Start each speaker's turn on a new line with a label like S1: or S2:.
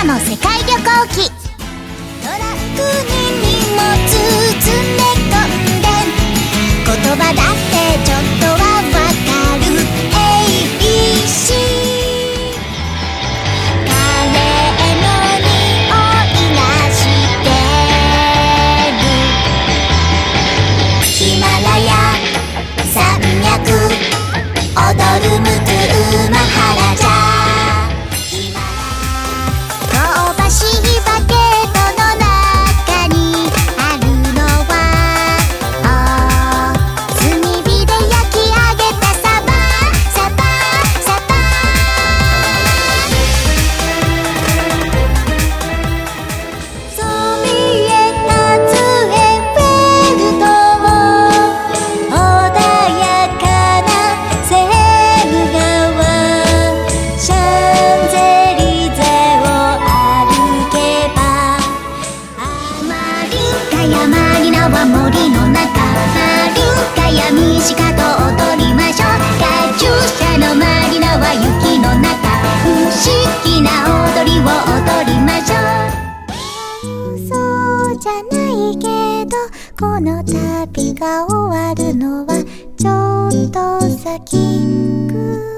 S1: の世界旅行記。トラックに荷物詰め込んで、言葉だってちょっとはわかる ABC。 カレーの匂いがしてる。ヒマラヤ山脈踊るムトゥーマハラジャ。香ばしいバゲットの中にあるのは炭火で焼き上げたサバサバサバ。そびえ立つエッフェル塔、穏やかなセーヌ川、シャンゼリゼを歩けば、マリンカやマリナは森の中、マリンカやミシカと踊りましょう。カチューシャのマリナは雪の中、不思議な踊りを踊りましょう。そうじゃないけど、この旅が終わるのはちょっと先。